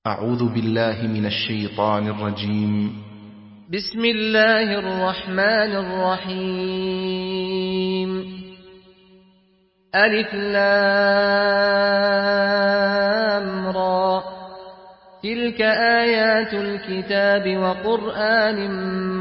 أعوذ بالله من الشيطان الرجيم. بسم الله الرحمن الرحيم. ألف لام را، تلك آيات الكتاب وقرآن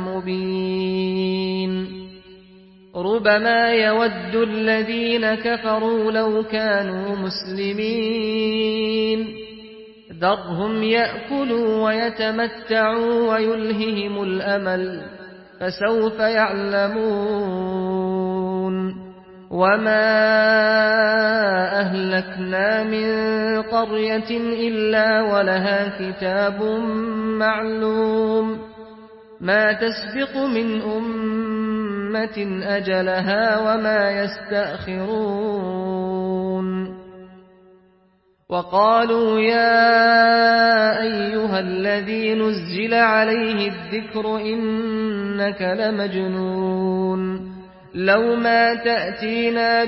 مبين. ربما يود الذين كفروا لو كانوا مسلمين، ذرهم يأكلوا ويتمتعوا ويلههم الأمل، فسوف يعلمون. وما أهلكنا من قرية إلا ولها كتاب معلوم، ما تسبق من أمة أجلها وما يستأخرون. وقالوا يا أيها الذي نزل عليه الذكر إنك لمجنون، لو ما تأتينا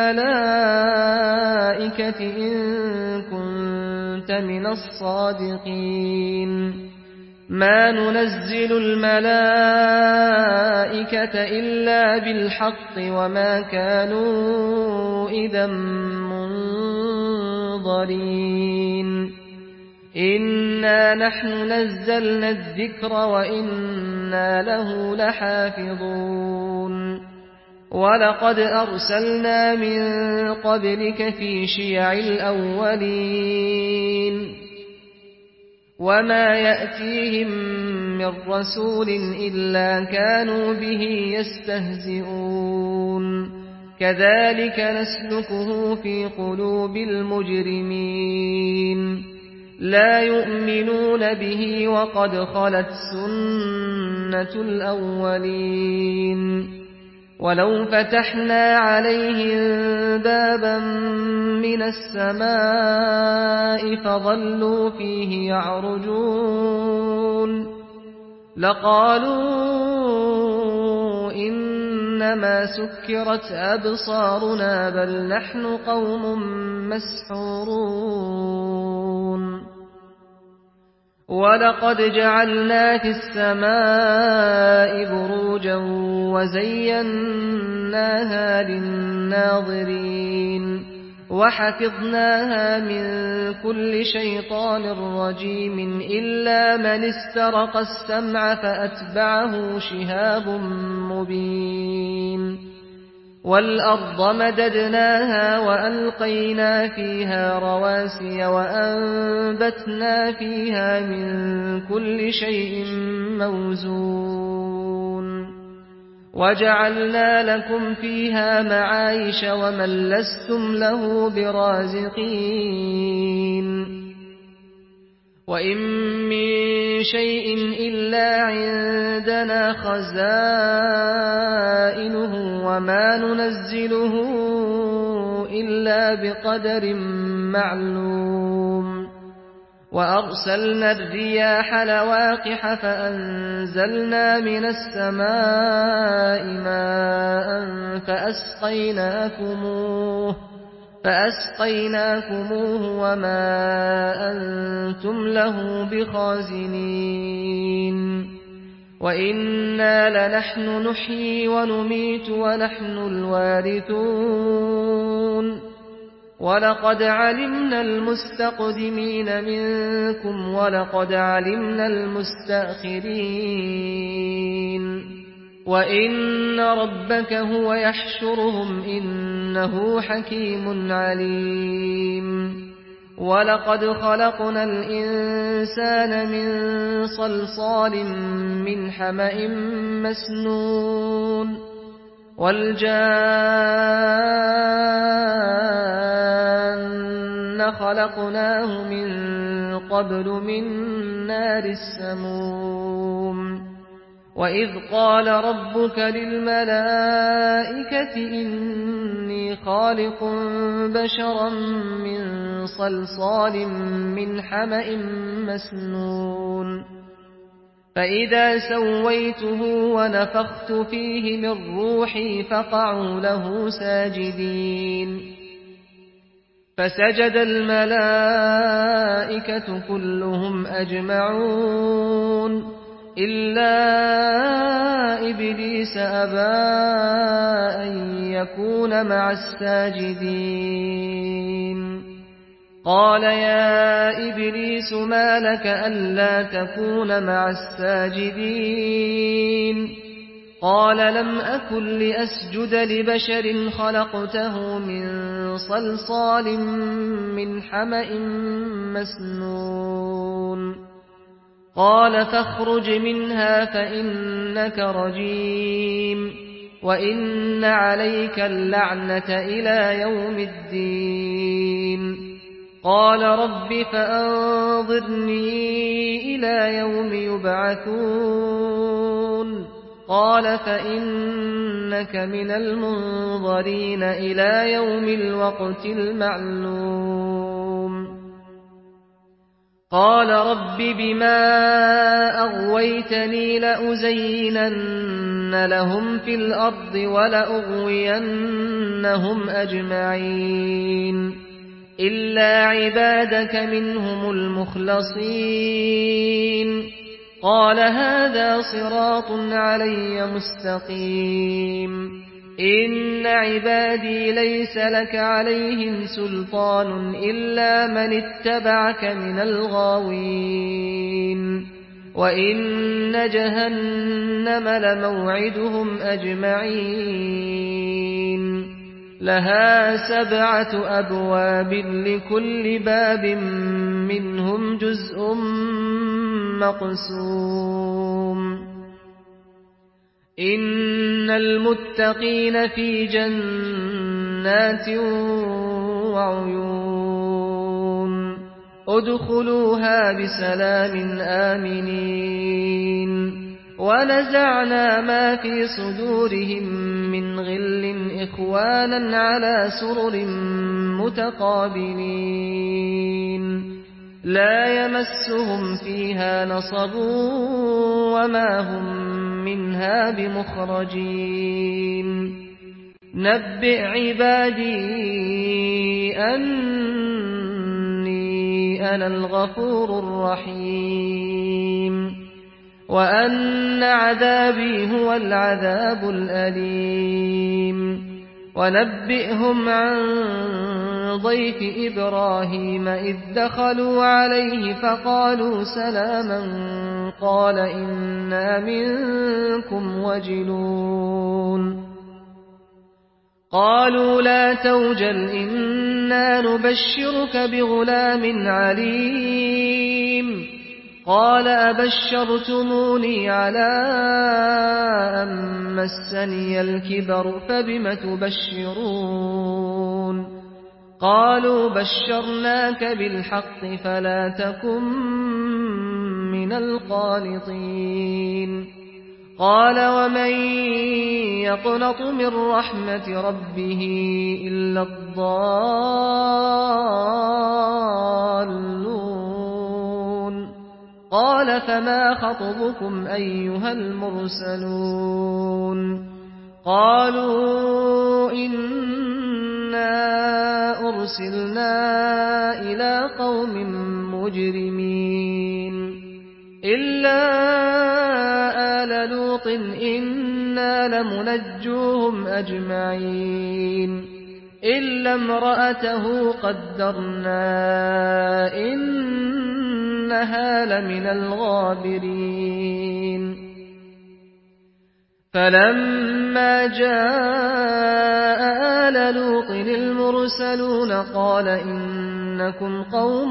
بالملائكة إن كنت من الصادقين. ما ننزل الملائكة إلا بالحق وما كانوا إذا منظرين. إنا نحن نزلنا الذكر وإنا له لحافظون. ولقد أرسلنا من قبلك في شيع الأولين، وما يأتيهم من رسول إلا كانوا به يستهزئون. كذلك نسلكه في قلوب المجرمين، لا يؤمنون به وقد خلت سنة الأولين. ولو فتحنا عليهم بابا من السماء فظلوا فيه يعرجون لقالوا إنما سكرت أبصارنا بل نحن قوم مسحورون. ولقد جعلنا في السماء بروجا وزيناها للناظرين، وحفظناها من كل شيطان رجيم إلا من استرق السمع فأتبعه شهاب مبين. والأرض مددناها وألقينا فيها رواسي وأنبتنا فيها من كل شيء موزون، وجعلنا لكم فيها معايش ومن لستم له برازقين. وإن من شيء إلا عندنا خزائنه وما ننزله إلا بقدر معلوم. وأرسلنا الرياح لواقح فأنزلنا من السماء ماء فأسقيناكموه وما أنتم له بخازنين. وإنا لنحن نحيي ونميت ونحن الوارثون. ولقد علمنا المستقدمين منكم ولقد علمنا المستأخرين. وإن ربك هو يحشرهم إنه حكيم عليم. ولقد خلقنا الإنسان من صلصال من حمأ مسنون، والجان خلقناه من قبل من نار السموم. وإذ قال ربك للملائكة إني خالق بشرا من صلصال من حمأ مسنون، فإذا سويته ونفخت فيه من روحي فقعوا له ساجدين. فسجد الملائكة كلهم أجمعون إلا إبليس أبى أن يكون مع الساجدين قال يا إبليس ما لك ألا تكون مع الساجدين قال لم أكن لأسجد لبشر خلقته من صلصال من حمأ مسنون قال فاخرج منها فإنك رجيم وإن عليك اللعنة إلى يوم الدين قال رب فأنظرني إلى يوم يبعثون قال فإنك من المنظرين إلى يوم الوقت المعلوم قال رب بما أغويتني لأزينن لهم في الأرض ولأغوينهم أجمعين إلا عبادك منهم المخلصين قال هذا صراط علي مستقيم إن عبادي ليس لك عليهم سلطان إلا من اتبعك من الغاوين وإن جهنم لموعدهم أجمعين لها 7 أبواب لكل باب منهم جزء مقسوم إن المتقين في جنات وعيون ادخلوها بسلام آمنين ونزعنا ما في صدورهم من غل إخوانا على سرر متقابلين لا يمسهم فيها نصب وما هم منها بمخرجين نبئ عبادي أني أنا الغفور الرحيم وأن عذابي هو العذاب الأليم ونبئهم عن ضيف إبراهيم إذ دخلوا عليه فقالوا سلاما قال إنا منكم وجلون قالوا لا توجل إنا نبشرك بغلام عليم قال أبشرتموني على أن مسني الكبر فبم تبشرون قالوا بشرناك بالحق فلا تكن من القانطين قال ومن يقنط من رحمة ربه إلا الضالون قال فما خطبكم أيها المرسلون قالوا إنا أرسلنا إلى قوم مجرمين إلا آل لوط إنا لمنجوهم أجمعين إلا امرأته قدرنا إنها لمن الغابرين فلما جاء آل لوط المرسلون قال إنكم قوم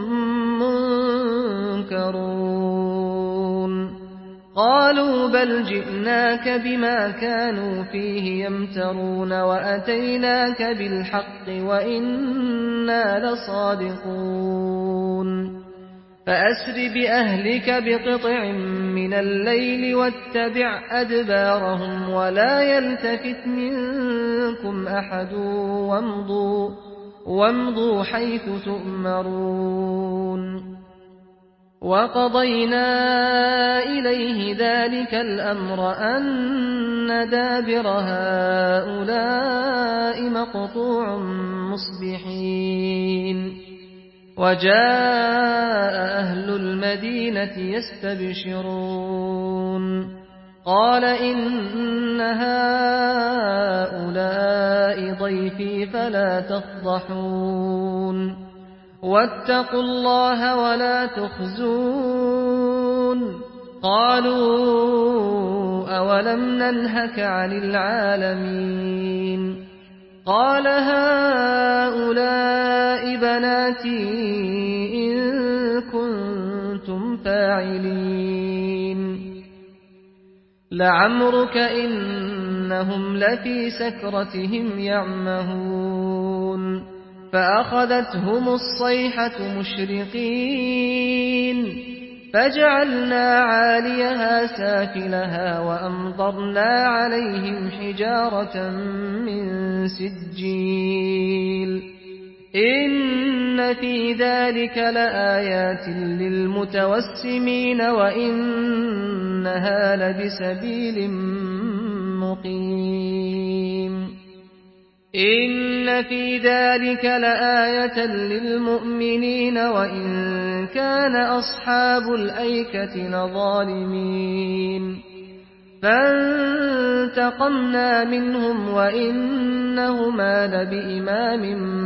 منكرون قالوا بل جئناك بما كانوا فيه يمترون وأتيناك بالحق وإنا لصادقون فأسر بأهلك بقطع من الليل واتبع أدبارهم ولا يلتفت منكم أحد وامضوا حيث تؤمرون وقضينا إليه ذلك الأمر أن دابر هؤلاء مقطوع مصبحين وجاء أهل المدينة يستبشرون قال إن هؤلاء ضيفي فلا تفضحون واتقوا الله ولا تخزون قالوا أولم ننهك عن العالمين قال هؤلاء بناتي إن كنتم فاعلين لعمرك إنهم لفي سكرتهم يعمهون فأخذتهم الصيحة مشرقين فجعلنا عاليها سافلها وأمطرنا عليهم حجارة من سجيل إن في ذلك لآيات للمتوسمين وإنها لبسبيل مقيم إن في ذلك لآية للمؤمنين وإن كان أصحاب الأيكة لظالمين فانتقمنا منهم وإنهما لبإمام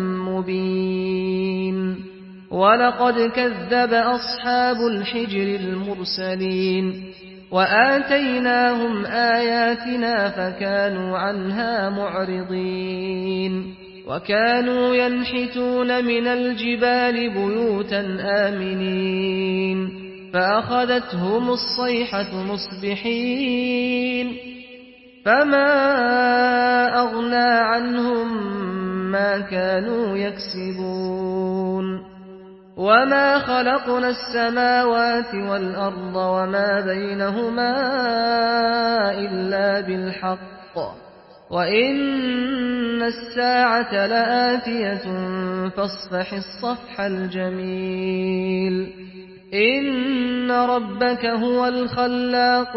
مبين ولقد كذب أصحاب الحجر المرسلين وآتيناهم آياتنا فكانوا عنها معرضين وكانوا ينحتون من الجبال بيوتا آمنين فأخذتهم الصيحة مصبحين فما أغنى عنهم ما كانوا يكسبون وما خلقنا السماوات والأرض وما بينهما إلا بالحق وإن الساعة لآتية فاصفح الصفح الجميل إن ربك هو الخلاق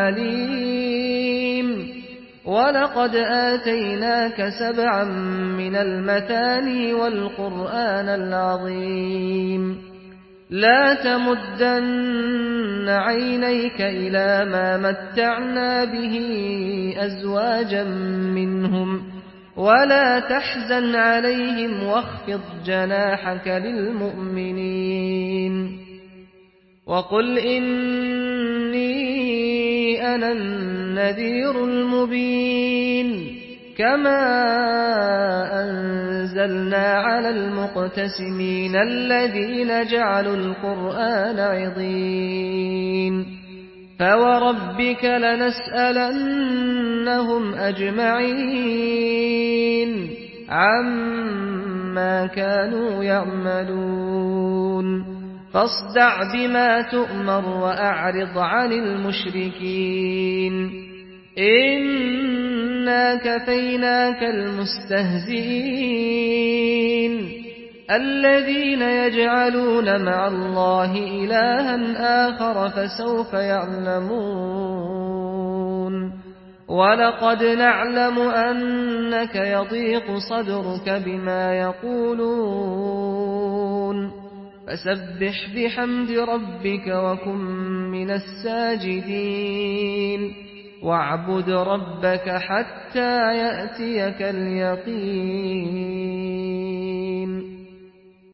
العليم ولقد آتيناك 7 من المثاني والقرآن العظيم لا تمدن عينيك إلى ما متعنا به أزواجا منهم ولا تحزن عليهم واخفض جناحك للمؤمنين وقل إني أنا النذير المبين كما أنزلنا على المقتسمين الذين جعلوا القرآن عضين فوربك لنسألنهم أجمعين عما كانوا يعملون فاصدع بما تؤمر وأعرض عن المشركين إنا كفيناك المستهزئين الذين يجعلون مع الله إلها آخر فسوف يعلمون ولقد نعلم أنك يضيق صدرك بما يقولون فسبح بحمد ربك وكن من الساجدين واعبد ربك حتى يأتيك اليقين